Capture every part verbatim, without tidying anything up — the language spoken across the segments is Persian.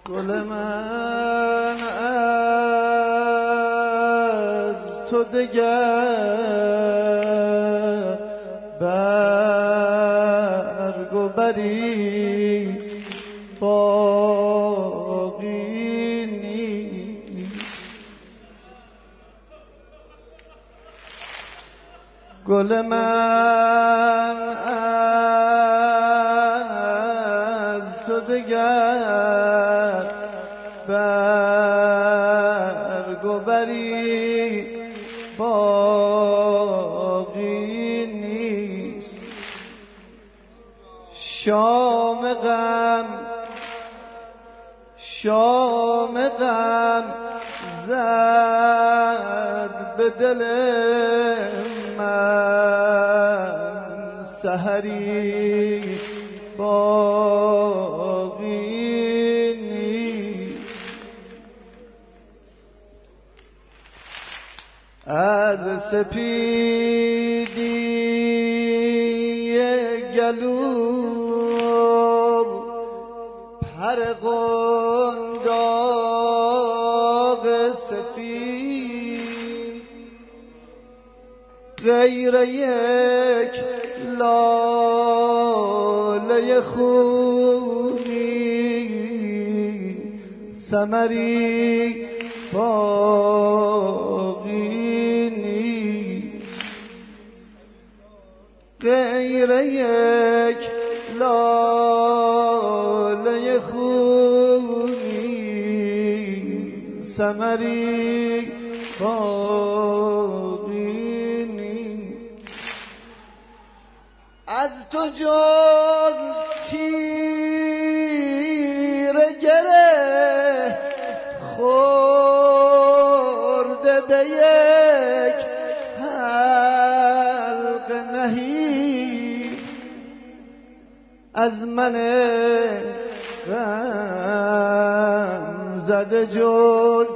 گل من از تو دگر برگ و بری باقی نیست. گل من از تو دگر برگ و بری باقی نیست. شام غم شام غم زد به دل من، سحری باقی نیست. از سپیدی گلو پر قنداق سفید، غیر یک لاله خونی ثمری باقی نیست. غیر یک لاله خونی ثمری باقی نیست. از تو جز تیر گره خورده به یک حلقه نهی، از من غم زده جز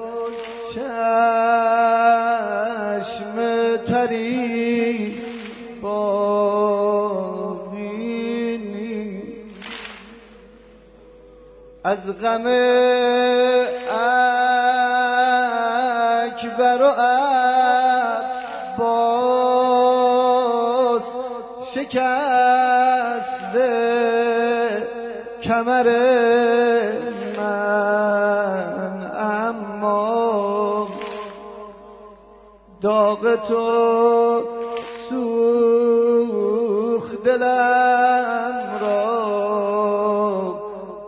چشم تری باقی نیست. از غم اکبر و عباس شکسته کمر من، اما داغ تو سوخت دلم را،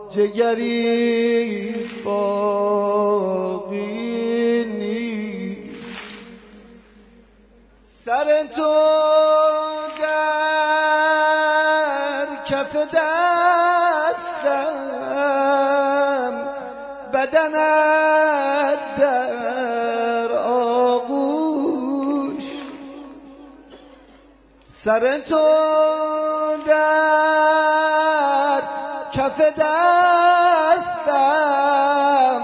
جگری باقی نیست. سر تو در کف دستم، بدنت در آغوش. سر تو در کف دستم،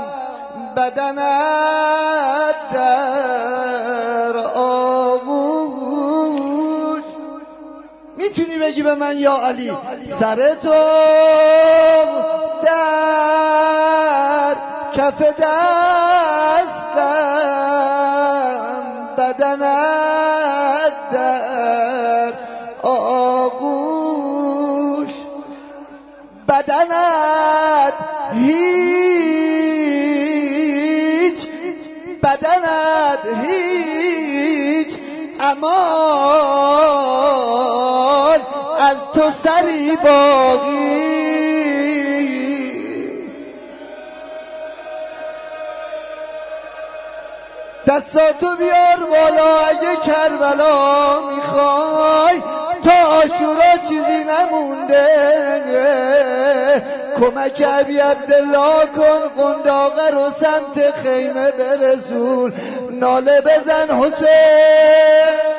بدنت در آغوش. میتونی بگی به من یا علی؟ سر تو در کف دستم، بدنت در آغوش. بدنت هیچ، بدنت هیچ امان، از تو سری باقی. دستاتو بیار بالا اگه کربلا میخوای، تا عاشورا چیزی نمونده. کمک ابی عبدالله کن، قنداقه رو سمت خیمه برسون، ناله بزن حسین.